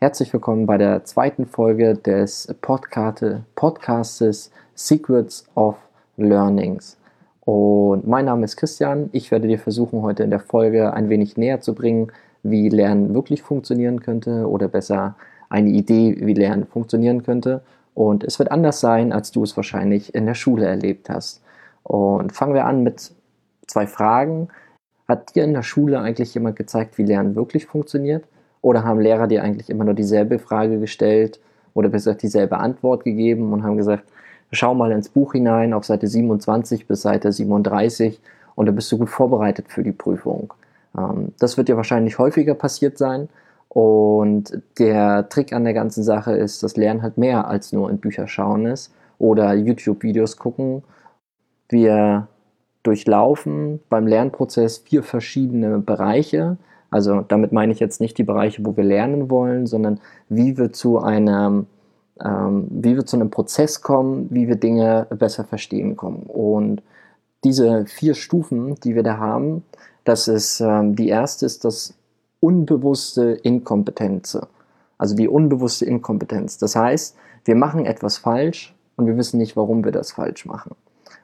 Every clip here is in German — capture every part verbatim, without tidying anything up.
Herzlich willkommen bei der zweiten Folge des Podcast Podcastes Secrets of Learnings. Und mein Name ist Christian. Ich werde dir versuchen, heute in der Folge ein wenig näher zu bringen, wie Lernen wirklich funktionieren könnte oder besser eine Idee, wie Lernen funktionieren könnte. Und es wird anders sein, als du es wahrscheinlich in der Schule erlebt hast. Und fangen wir an mit zwei Fragen. Hat dir in der Schule eigentlich jemand gezeigt, wie Lernen wirklich funktioniert? Oder haben Lehrer dir eigentlich immer nur dieselbe Frage gestellt oder besser gesagt dieselbe Antwort gegeben und haben gesagt, schau mal ins Buch hinein auf Seite siebenundzwanzig bis Seite siebenunddreißig und dann bist du gut vorbereitet für die Prüfung. Ähm, das wird dir wahrscheinlich häufiger passiert sein und der Trick an der ganzen Sache ist, dass Lernen halt mehr als nur in Bücher schauen ist oder YouTube-Videos gucken. Wir durchlaufen beim Lernprozess vier verschiedene Bereiche. Also damit meine ich jetzt nicht die Bereiche, wo wir lernen wollen, sondern wie wir zu einem, ähm, wie wir zu einem Prozess kommen, wie wir Dinge besser verstehen kommen. Und diese vier Stufen, die wir da haben, das ist, ähm, die erste ist das unbewusste Inkompetenz. Also die unbewusste Inkompetenz. Das heißt, wir machen etwas falsch und wir wissen nicht, warum wir das falsch machen.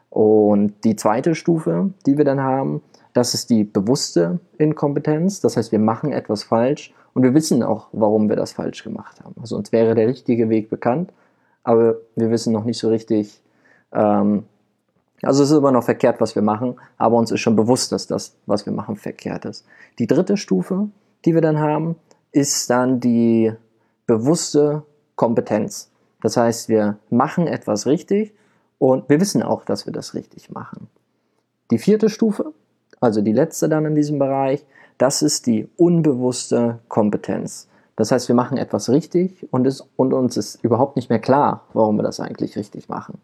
Und die zweite Stufe, die wir dann haben, das ist die bewusste Inkompetenz. Das heißt, wir machen etwas falsch und wir wissen auch, warum wir das falsch gemacht haben. Also uns wäre der richtige Weg bekannt, aber wir wissen noch nicht so richtig, ähm, also es ist immer noch verkehrt, was wir machen, aber uns ist schon bewusst, dass das, was wir machen, verkehrt ist. Die dritte Stufe, die wir dann haben, ist dann die bewusste Kompetenz. Das heißt, wir machen etwas richtig und wir wissen auch, dass wir das richtig machen. Die vierte Stufe, also die letzte dann in diesem Bereich, das ist die unbewusste Kompetenz. Das heißt, wir machen etwas richtig und, es, und uns ist überhaupt nicht mehr klar, warum wir das eigentlich richtig machen.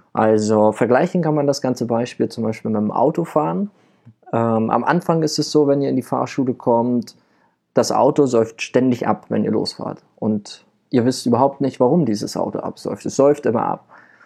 Also vergleichen kann man das ganze Beispiel zum Beispiel mit dem Autofahren. Ähm, am Anfang ist es so, wenn ihr in die Fahrschule kommt, das Auto säuft ständig ab, wenn ihr losfahrt. Und ihr wisst überhaupt nicht, warum dieses Auto absäuft. Es säuft immer ab.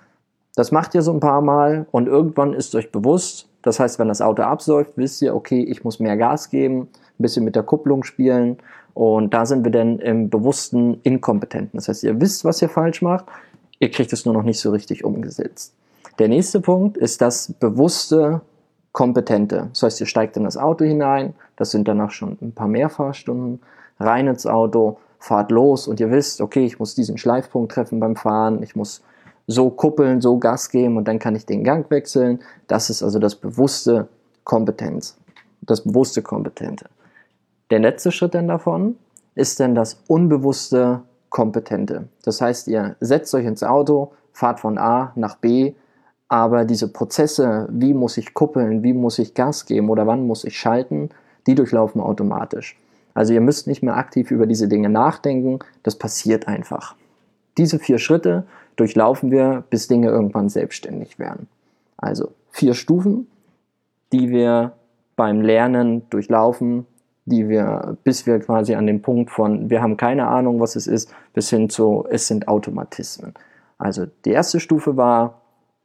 Das macht ihr so ein paar Mal und irgendwann ist euch bewusst, das heißt, wenn das Auto absäuft, wisst ihr, okay, ich muss mehr Gas geben, ein bisschen mit der Kupplung spielen und da sind wir dann im bewussten Inkompetenten. Das heißt, ihr wisst, was ihr falsch macht, ihr kriegt es nur noch nicht so richtig umgesetzt. Der nächste Punkt ist das bewusste Kompetente. Das heißt, ihr steigt in das Auto hinein, das sind danach schon ein paar mehr Fahrstunden, rein ins Auto, fahrt los und ihr wisst, okay, ich muss diesen Schleifpunkt treffen beim Fahren, ich muss so kuppeln, so Gas geben und dann kann ich den Gang wechseln. Das ist also das bewusste Kompetenz, das bewusste Kompetente. Der letzte Schritt dann davon ist dann das unbewusste Kompetente. Das heißt, ihr setzt euch ins Auto, fahrt von A nach B, aber diese Prozesse, wie muss ich kuppeln, wie muss ich Gas geben oder wann muss ich schalten, die durchlaufen automatisch. Also ihr müsst nicht mehr aktiv über diese Dinge nachdenken, das passiert einfach. Diese vier Schritte durchlaufen wir, bis Dinge irgendwann selbstständig werden. Also vier Stufen, die wir beim Lernen durchlaufen, die wir, bis wir quasi an den Punkt von, wir haben keine Ahnung, was es ist, bis hin zu, es sind Automatismen. Also die erste Stufe war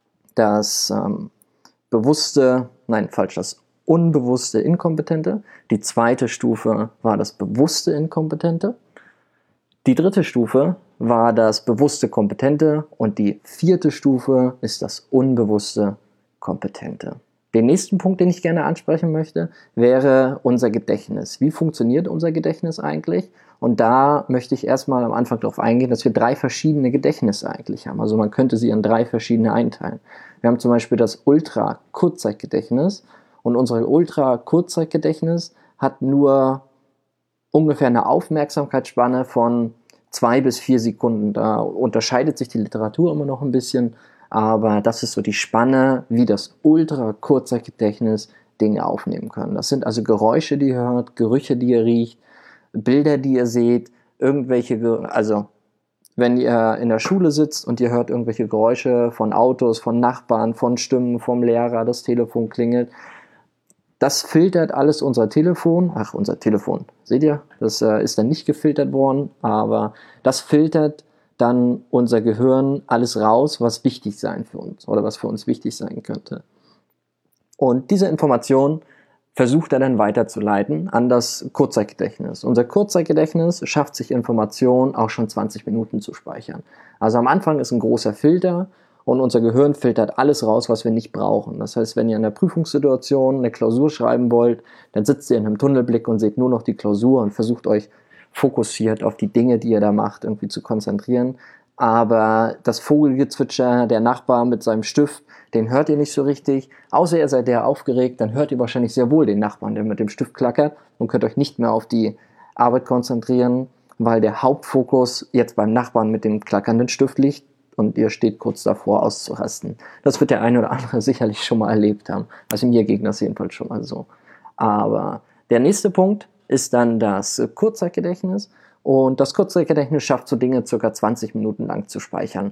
das ähm, bewusste, nein, falsch, das unbewusste Inkompetente. Die zweite Stufe war das bewusste Inkompetente. Die dritte Stufe war das bewusste Kompetente und die vierte Stufe ist das unbewusste Kompetente. Den nächsten Punkt, den ich gerne ansprechen möchte, wäre unser Gedächtnis. Wie funktioniert unser Gedächtnis eigentlich? Und da möchte ich erstmal am Anfang darauf eingehen, dass wir drei verschiedene Gedächtnisse eigentlich haben. Also man könnte sie in drei verschiedene einteilen. Wir haben zum Beispiel das Ultra-Kurzzeitgedächtnis und unser Ultra-Kurzzeitgedächtnis hat nur ungefähr eine Aufmerksamkeitsspanne von zwei bis vier Sekunden. Da unterscheidet sich die Literatur immer noch ein bisschen, aber das ist so die Spanne, wie das Ultra-Kurzzeitgedächtnis Dinge aufnehmen kann. Das sind also Geräusche, die ihr hört, Gerüche, die ihr riecht, Bilder, die ihr seht, irgendwelche, also wenn ihr in der Schule sitzt und ihr hört irgendwelche Geräusche von Autos, von Nachbarn, von Stimmen, vom Lehrer, das Telefon klingelt, das filtert alles unser Telefon, ach unser Telefon, seht ihr, das äh, ist dann nicht gefiltert worden, aber das filtert dann unser Gehirn alles raus, was wichtig sein für uns oder was für uns wichtig sein könnte. Und diese Information versucht er dann weiterzuleiten an das Kurzzeitgedächtnis. Unser Kurzzeitgedächtnis schafft sich Informationen auch schon zwanzig Minuten zu speichern. Also am Anfang ist ein großer Filter und unser Gehirn filtert alles raus, was wir nicht brauchen. Das heißt, wenn ihr in der Prüfungssituation eine Klausur schreiben wollt, dann sitzt ihr in einem Tunnelblick und seht nur noch die Klausur und versucht euch fokussiert auf die Dinge, die ihr da macht, irgendwie zu konzentrieren. Aber das Vogelgezwitscher, der Nachbar mit seinem Stift, den hört ihr nicht so richtig. Außer ihr seid der aufgeregt, dann hört ihr wahrscheinlich sehr wohl den Nachbarn, der mit dem Stift klackert und könnt euch nicht mehr auf die Arbeit konzentrieren, weil der Hauptfokus jetzt beim Nachbarn mit dem klackernden Stift liegt und ihr steht kurz davor auszurasten. Das wird der eine oder andere sicherlich schon mal erlebt haben. Also mir ging das jedenfalls schon mal so. Aber der nächste Punkt ist dann das Kurzzeitgedächtnis. Und das Kurzzeitgedächtnis schafft so Dinge circa zwanzig Minuten lang zu speichern.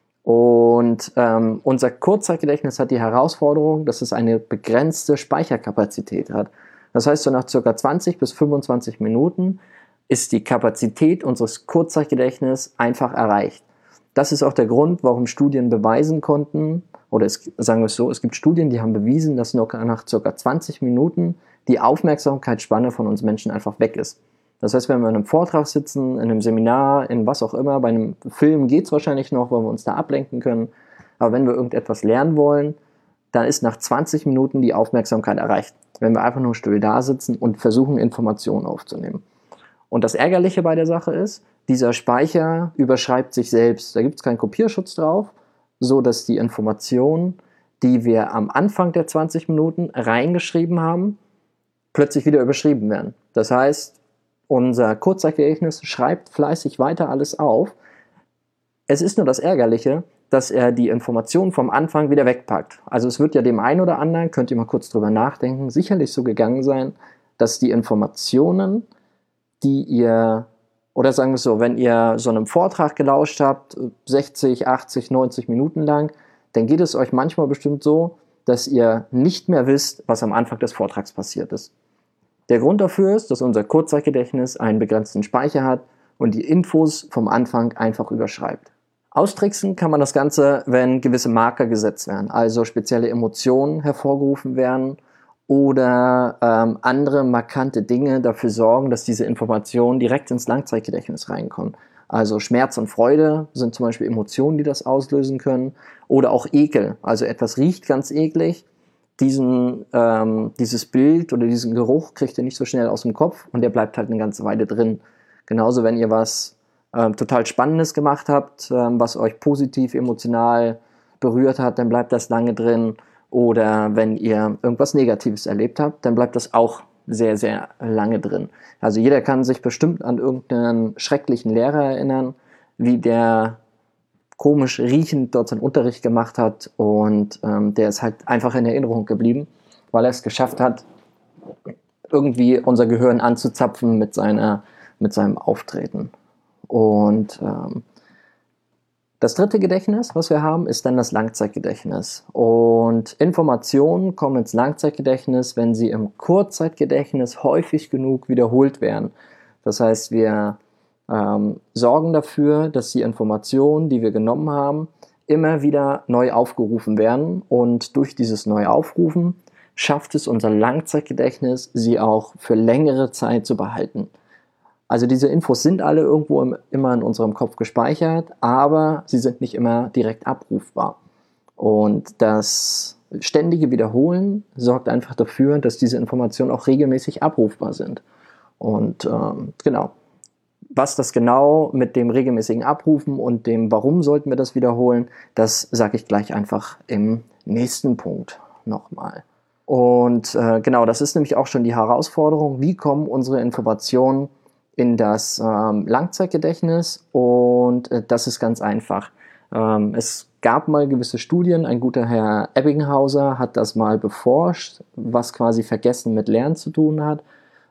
Und ähm, unser Kurzzeitgedächtnis hat die Herausforderung, dass es eine begrenzte Speicherkapazität hat. Das heißt, so nach circa zwanzig bis fünfundzwanzig Minuten ist die Kapazität unseres Kurzzeitgedächtnisses einfach erreicht. Das ist auch der Grund, warum Studien beweisen konnten, oder es, sagen wir es so, es gibt Studien, die haben bewiesen, dass noch nach circa zwanzig Minuten die Aufmerksamkeitsspanne von uns Menschen einfach weg ist. Das heißt, wenn wir in einem Vortrag sitzen, in einem Seminar, in was auch immer, bei einem Film geht es wahrscheinlich noch, weil wir uns da ablenken können. Aber wenn wir irgendetwas lernen wollen, dann ist nach zwanzig Minuten die Aufmerksamkeit erreicht. Wenn wir einfach nur still da sitzen und versuchen, Informationen aufzunehmen. Und das Ärgerliche bei der Sache ist, dieser Speicher überschreibt sich selbst. Da gibt es keinen Kopierschutz drauf, so dass die Informationen, die wir am Anfang der zwanzig Minuten reingeschrieben haben, plötzlich wieder überschrieben werden. Das heißt, unser Kurzzeitgedächtnis schreibt fleißig weiter alles auf. Es ist nur das Ärgerliche, dass er die Informationen vom Anfang wieder wegpackt. Also es wird ja dem einen oder anderen, könnt ihr mal kurz drüber nachdenken, sicherlich so gegangen sein, dass die Informationen, die ihr, oder sagen wir es so, wenn ihr so einem Vortrag gelauscht habt, sechzig, achtzig, neunzig Minuten lang, dann geht es euch manchmal bestimmt so, dass ihr nicht mehr wisst, was am Anfang des Vortrags passiert ist. Der Grund dafür ist, dass unser Kurzzeitgedächtnis einen begrenzten Speicher hat und die Infos vom Anfang einfach überschreibt. Austricksen kann man das Ganze, wenn gewisse Marker gesetzt werden, also spezielle Emotionen hervorgerufen werden oder ähm, andere markante Dinge dafür sorgen, dass diese Informationen direkt ins Langzeitgedächtnis reinkommen. Also Schmerz und Freude sind zum Beispiel Emotionen, die das auslösen können, oder auch Ekel, also etwas riecht ganz eklig. Diesen, ähm, dieses Bild oder diesen Geruch kriegt ihr nicht so schnell aus dem Kopf und der bleibt halt eine ganze Weile drin. Genauso, wenn ihr was ähm, total Spannendes gemacht habt, ähm, was euch positiv, emotional berührt hat, dann bleibt das lange drin. Oder wenn ihr irgendwas Negatives erlebt habt, dann bleibt das auch sehr, sehr lange drin. Also jeder kann sich bestimmt an irgendeinen schrecklichen Lehrer erinnern, wie der komisch riechend dort seinen Unterricht gemacht hat und ähm, der ist halt einfach in Erinnerung geblieben, weil er es geschafft hat, irgendwie unser Gehirn anzuzapfen mit, seiner, mit seinem Auftreten. Und ähm, das dritte Gedächtnis, was wir haben, ist dann das Langzeitgedächtnis. Und Informationen kommen ins Langzeitgedächtnis, wenn sie im Kurzzeitgedächtnis häufig genug wiederholt werden. Das heißt, wir Ähm, sorgen dafür, dass die Informationen, die wir genommen haben, immer wieder neu aufgerufen werden und durch dieses Neuaufrufen schafft es unser Langzeitgedächtnis, sie auch für längere Zeit zu behalten. Also diese Infos sind alle irgendwo im, immer in unserem Kopf gespeichert, aber sie sind nicht immer direkt abrufbar. Und das ständige Wiederholen sorgt einfach dafür, dass diese Informationen auch regelmäßig abrufbar sind. Und ähm, genau. Was das genau mit dem regelmäßigen Abrufen und dem Warum sollten wir das wiederholen, das sage ich gleich einfach im nächsten Punkt nochmal. Und äh, genau, das ist nämlich auch schon die Herausforderung, wie kommen unsere Informationen in das ähm, Langzeitgedächtnis und äh, das ist ganz einfach. Ähm, es gab mal gewisse Studien, ein guter Herr Ebbinghauser hat das mal beforscht, was quasi Vergessen mit Lernen zu tun hat.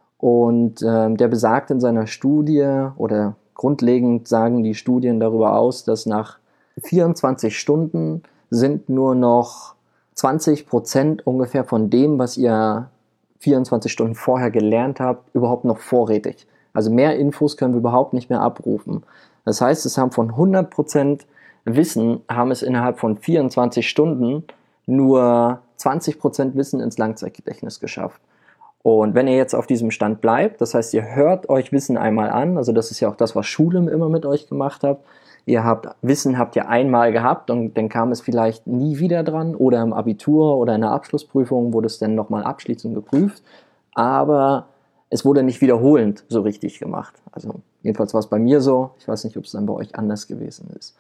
Und ähm, der besagt in seiner Studie, oder grundlegend sagen die Studien darüber aus, dass nach vierundzwanzig Stunden sind nur noch zwanzig Prozent ungefähr von dem, was ihr vierundzwanzig Stunden vorher gelernt habt, überhaupt noch vorrätig. Also mehr Infos können wir überhaupt nicht mehr abrufen. Das heißt, es haben von hundert Prozent Wissen, haben es innerhalb von vierundzwanzig Stunden nur zwanzig Prozent Wissen ins Langzeitgedächtnis geschafft. Und wenn ihr jetzt auf diesem Stand bleibt, das heißt, ihr hört euch Wissen einmal an, also das ist ja auch das, was Schule immer mit euch gemacht hat. Ihr habt Wissen habt ihr einmal gehabt und dann kam es vielleicht nie wieder dran oder im Abitur oder in der Abschlussprüfung wurde es dann nochmal abschließend geprüft, aber es wurde nicht wiederholend so richtig gemacht. Also jedenfalls war es bei mir so, ich weiß nicht, ob es dann bei euch anders gewesen ist.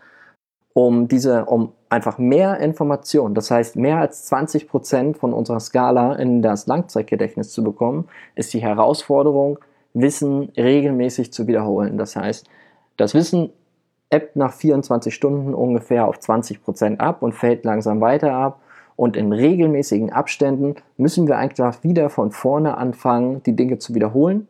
Um diese, um einfach mehr Informationen, das heißt mehr als zwanzig Prozent von unserer Skala in das Langzeitgedächtnis zu bekommen, ist die Herausforderung, Wissen regelmäßig zu wiederholen. Das heißt, das Wissen ebbt nach vierundzwanzig Stunden ungefähr auf zwanzig Prozent ab und fällt langsam weiter ab. Und in regelmäßigen Abständen müssen wir einfach wieder von vorne anfangen, die Dinge zu wiederholen,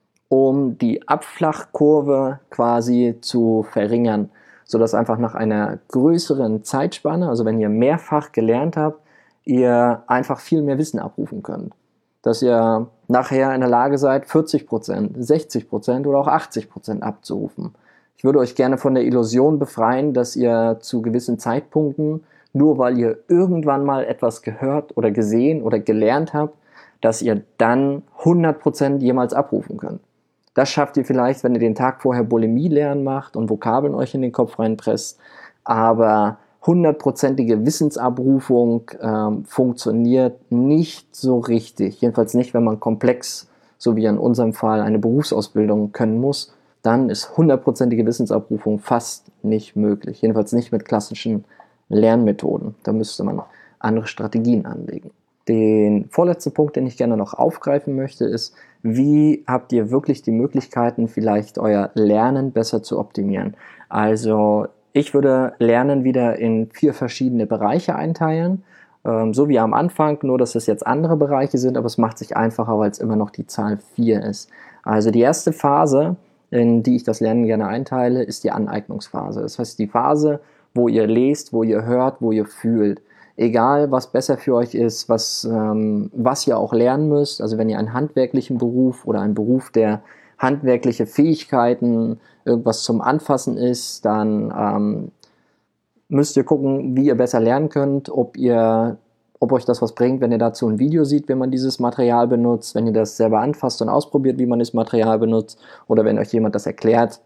um die Abflachkurve quasi zu verringern, sodass einfach nach einer größeren Zeitspanne, also wenn ihr mehrfach gelernt habt, ihr einfach viel mehr Wissen abrufen könnt. Dass ihr nachher in der Lage seid, vierzig Prozent, sechzig Prozent oder auch achtzig Prozent abzurufen. Ich würde euch gerne von der Illusion befreien, dass ihr zu gewissen Zeitpunkten, nur weil ihr irgendwann mal etwas gehört oder gesehen oder gelernt habt, dass ihr dann hundert Prozent jemals abrufen könnt. Das schafft ihr vielleicht, wenn ihr den Tag vorher Bulimie lernen macht und Vokabeln euch in den Kopf reinpresst, aber hundertprozentige Wissensabrufung ähm, funktioniert nicht so richtig. Jedenfalls nicht, wenn man komplex, so wie in unserem Fall, eine Berufsausbildung können muss. Dann ist hundertprozentige Wissensabrufung fast nicht möglich. Jedenfalls nicht mit klassischen Lernmethoden. Da müsste man andere Strategien anlegen. Den vorletzten Punkt, den ich gerne noch aufgreifen möchte, ist, wie habt ihr wirklich die Möglichkeiten, vielleicht euer Lernen besser zu optimieren? Also ich würde Lernen wieder in vier verschiedene Bereiche einteilen, ähm, so wie am Anfang, nur dass es jetzt andere Bereiche sind, aber es macht sich einfacher, weil es immer noch die Zahl vier ist. Also die erste Phase, in die ich das Lernen gerne einteile, ist die Aneignungsphase. Das heißt die Phase, wo ihr lest, wo ihr hört, wo ihr fühlt. Egal, was besser für euch ist, was, ähm, was ihr auch lernen müsst. Also wenn ihr einen handwerklichen Beruf oder einen Beruf, der handwerkliche Fähigkeiten, irgendwas zum Anfassen ist, dann ähm, müsst ihr gucken, wie ihr besser lernen könnt, ob ihr, ob euch das was bringt, wenn ihr dazu ein Video seht, wenn man dieses Material benutzt, wenn ihr das selber anfasst und ausprobiert, wie man das Material benutzt, oder wenn euch jemand das erklärt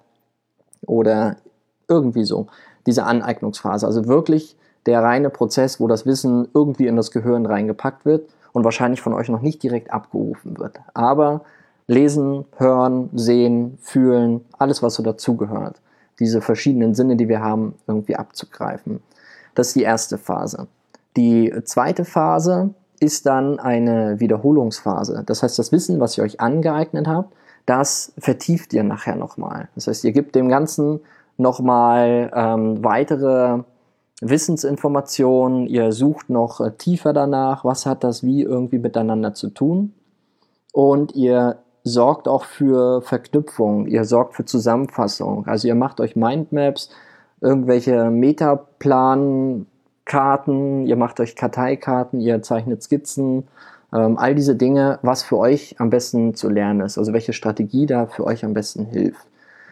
oder irgendwie so. Diese Aneignungsphase, also wirklich der reine Prozess, wo das Wissen irgendwie in das Gehirn reingepackt wird und wahrscheinlich von euch noch nicht direkt abgerufen wird. Aber lesen, hören, sehen, fühlen, alles, was so dazugehört, diese verschiedenen Sinne, die wir haben, irgendwie abzugreifen. Das ist die erste Phase. Die zweite Phase ist dann eine Wiederholungsphase. Das heißt, das Wissen, was ihr euch angeeignet habt, das vertieft ihr nachher nochmal. Das heißt, ihr gebt dem Ganzen nochmal ähm, weitere Wissensinformationen, ihr sucht noch äh, tiefer danach, was hat das wie irgendwie miteinander zu tun, und ihr sorgt auch für Verknüpfung, ihr sorgt für Zusammenfassung, also ihr macht euch Mindmaps, irgendwelche Metaplan-Karten, ihr macht euch Karteikarten, ihr zeichnet Skizzen, ähm, all diese Dinge, was für euch am besten zu lernen ist, also welche Strategie da für euch am besten hilft.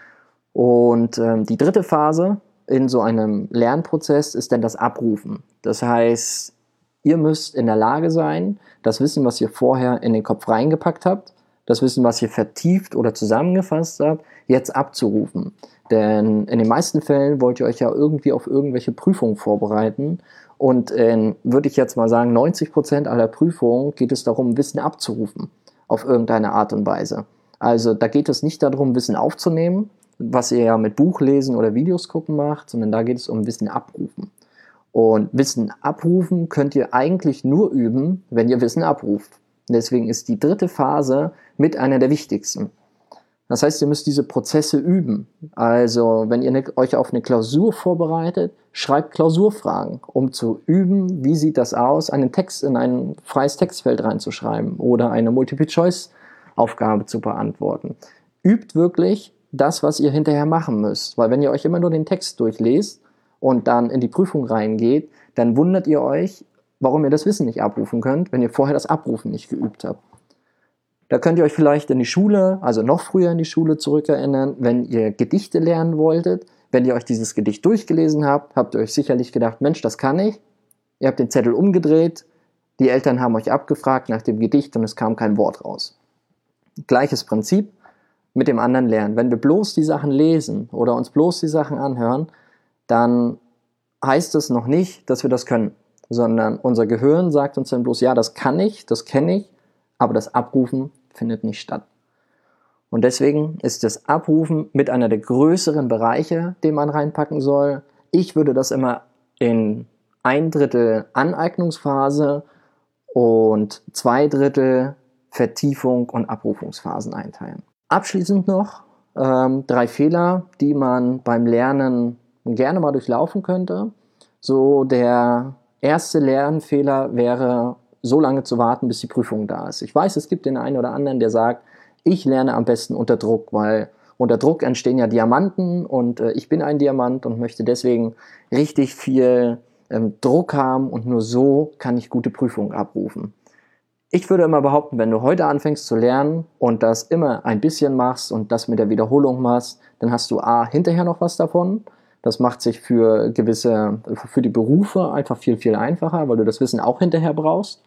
Und ähm, die dritte Phase in so einem Lernprozess ist dann das Abrufen. Das heißt, ihr müsst in der Lage sein, das Wissen, was ihr vorher in den Kopf reingepackt habt, das Wissen, was ihr vertieft oder zusammengefasst habt, jetzt abzurufen. Denn in den meisten Fällen wollt ihr euch ja irgendwie auf irgendwelche Prüfungen vorbereiten. Und in, würde ich jetzt mal sagen, neunzig Prozent aller Prüfungen geht es darum, Wissen abzurufen auf irgendeine Art und Weise. Also da geht es nicht darum, Wissen aufzunehmen, was ihr ja mit Buchlesen oder Videos gucken macht, sondern da geht es um Wissen abrufen. Und Wissen abrufen könnt ihr eigentlich nur üben, wenn ihr Wissen abruft. Deswegen ist die dritte Phase mit einer der wichtigsten. Das heißt, ihr müsst diese Prozesse üben. Also wenn ihr ne, euch auf eine Klausur vorbereitet, schreibt Klausurfragen, um zu üben, wie sieht das aus, einen Text in ein freies Textfeld reinzuschreiben oder eine Multiple-Choice-Aufgabe zu beantworten. Übt wirklich das, was ihr hinterher machen müsst. Weil wenn ihr euch immer nur den Text durchlest und dann in die Prüfung reingeht, dann wundert ihr euch, warum ihr das Wissen nicht abrufen könnt, wenn ihr vorher das Abrufen nicht geübt habt. Da könnt ihr euch vielleicht in die Schule, also noch früher in die Schule zurückerinnern, wenn ihr Gedichte lernen wolltet. Wenn ihr euch dieses Gedicht durchgelesen habt, habt ihr euch sicherlich gedacht, Mensch, das kann ich. Ihr habt den Zettel umgedreht, Die Eltern haben euch abgefragt nach dem Gedicht und es kam kein Wort raus. Gleiches Prinzip mit dem anderen Lernen. Wenn wir bloß die Sachen lesen oder uns bloß die Sachen anhören, dann heißt es noch nicht, dass wir das können, sondern unser Gehirn sagt uns dann bloß, ja, das kann ich, das kenne ich, aber das Abrufen findet nicht statt. Und deswegen ist das Abrufen mit einer der größeren Bereiche, den man reinpacken soll. Ich würde das immer in ein Drittel Aneignungsphase und zwei Drittel Vertiefung und Abrufungsphasen einteilen. Abschließend noch ähm, drei Fehler, die man beim Lernen gerne mal durchlaufen könnte. So der erste Lernfehler wäre, so lange zu warten, bis die Prüfung da ist. Ich weiß, es gibt den einen oder anderen, der sagt, ich lerne am besten unter Druck, weil unter Druck entstehen ja Diamanten und äh, ich bin ein Diamant und möchte deswegen richtig viel ähm, Druck haben und nur so kann ich gute Prüfungen abrufen. Ich würde immer behaupten, wenn du heute anfängst zu lernen und das immer ein bisschen machst und das mit der Wiederholung machst, dann hast du A, hinterher noch was davon. Das macht sich für gewisse, für die Berufe einfach viel, viel einfacher, weil du das Wissen auch hinterher brauchst.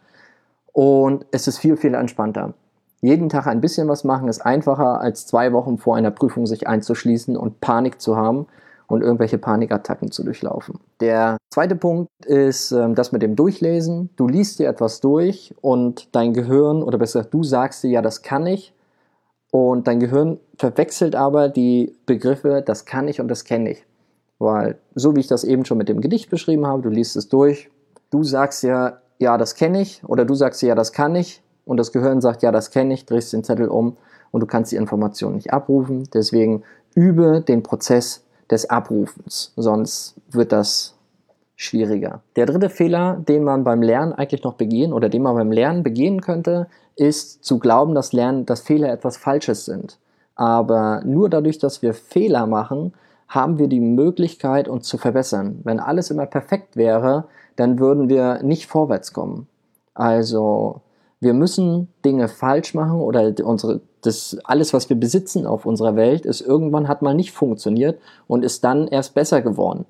Und es ist viel, viel entspannter. Jeden Tag ein bisschen was machen ist einfacher, als zwei Wochen vor einer Prüfung sich einzuschließen und Panik zu haben und irgendwelche Panikattacken zu durchlaufen. Der zweite Punkt ist ähm, das mit dem Durchlesen. Du liest dir etwas durch und dein Gehirn, oder besser gesagt, du sagst dir, ja, das kann ich. Und dein Gehirn verwechselt aber die Begriffe, das kann ich und das kenne ich. Weil, so wie ich das eben schon mit dem Gedicht beschrieben habe, du liest es durch, du sagst ja, ja, das kenne ich, oder du sagst ja, das kann ich, und das Gehirn sagt, ja, das kenne ich, drehst den Zettel um und du kannst die Information nicht abrufen. Deswegen übe den Prozess des Abrufens, sonst wird das schwieriger. Der dritte Fehler, den man beim Lernen eigentlich noch begehen oder den man beim Lernen begehen könnte, ist zu glauben, dass Lernen, dass Fehler etwas Falsches sind. Aber nur dadurch, dass wir Fehler machen, haben wir die Möglichkeit, uns zu verbessern. Wenn alles immer perfekt wäre, dann würden wir nicht vorwärts kommen. Also wir müssen Dinge falsch machen oder unsere, das, alles, was wir besitzen auf unserer Welt, ist irgendwann hat mal nicht funktioniert und ist dann erst besser geworden.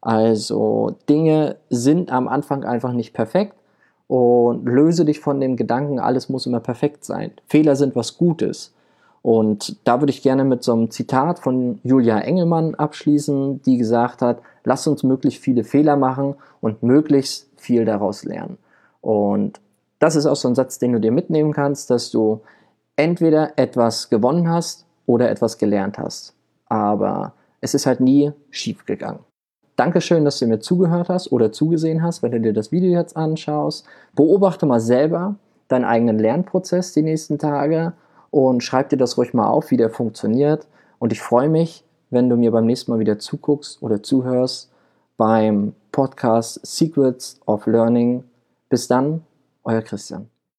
Also Dinge sind am Anfang einfach nicht perfekt und löse dich von dem Gedanken, alles muss immer perfekt sein. Fehler sind was Gutes. Und da würde ich gerne mit so einem Zitat von Julia Engelmann abschließen, die gesagt hat, lass uns möglichst viele Fehler machen und möglichst viel daraus lernen. Und das ist auch so ein Satz, den du dir mitnehmen kannst, dass du entweder etwas gewonnen hast oder etwas gelernt hast. Aber es ist halt nie schief gegangen. Dankeschön, dass du mir zugehört hast oder zugesehen hast, wenn du dir das Video jetzt anschaust. Beobachte mal selber deinen eigenen Lernprozess die nächsten Tage und schreib dir das ruhig mal auf, wie der funktioniert. Und ich freue mich, wenn du mir beim nächsten Mal wieder zuguckst oder zuhörst beim Podcast Secrets of Learning. Bis dann, euer Christian.